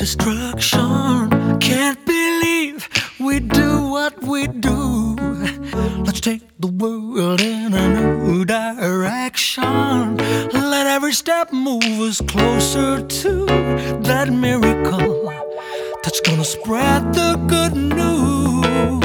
destruction. Can't believe we do what we do. Let's take the world in a new direction. Let every step move us closer to that miracle that's gonna spread the good news.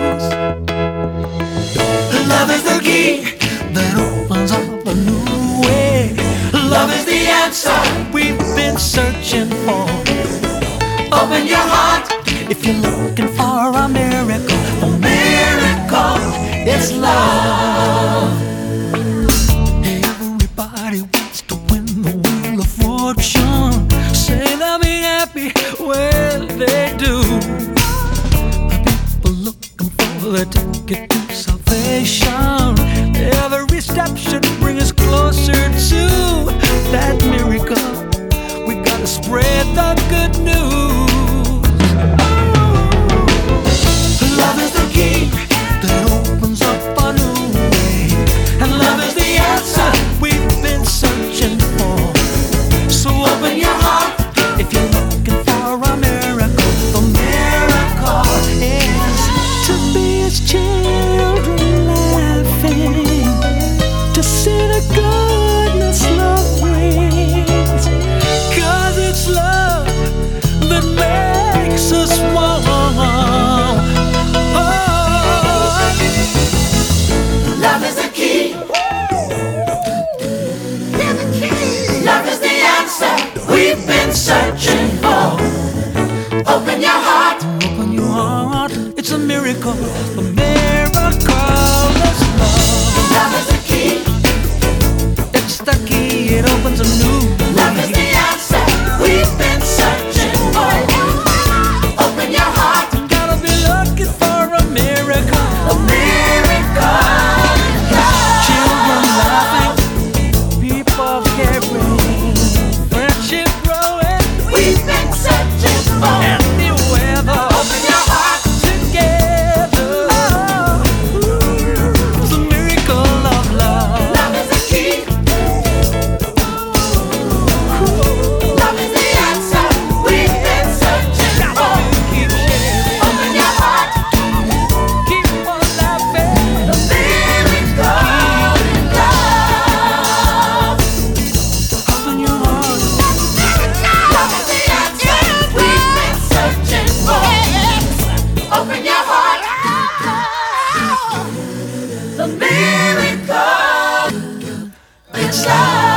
Love is the key that opens up a new way. Love is the answer we've been searching for. Open your heart if you're looking for a miracle. A miracle is love. Everybody wants to win the wheel of fortune. Say they'll be happy, well they do. People looking for the ticket to salvation. Every step should bring us closer to that miracle. We gotta spread the good news. Love is the key that opens up a new way, and love is the answer we've been searching for. So open your heart if you're looking for a miracle. The miracle is to be His children, laughing, to see the goodness love brings. 'Cause it's love that makes us one. Love is the key. Love is the answer we've been searching for. Open your heart. Open your heart. It's a miracle. A miracle is love. Love is the key. It's the key. It opens a new way. Love is the answer we've been searching for. Open your heart. Gotta be looking for a miracle. A miracle. Children laughing, people caring, friendship growing. We've been searching for any weather. Open your heart together. It's a miracle of love. Love is the key. Love is the answer we've been searching for. Keep sharing. Open your heart. Keep on laughing. The miracle in love. Open your heart. Love is the answer we've been searching for. Open your heart. The miracle, it's love.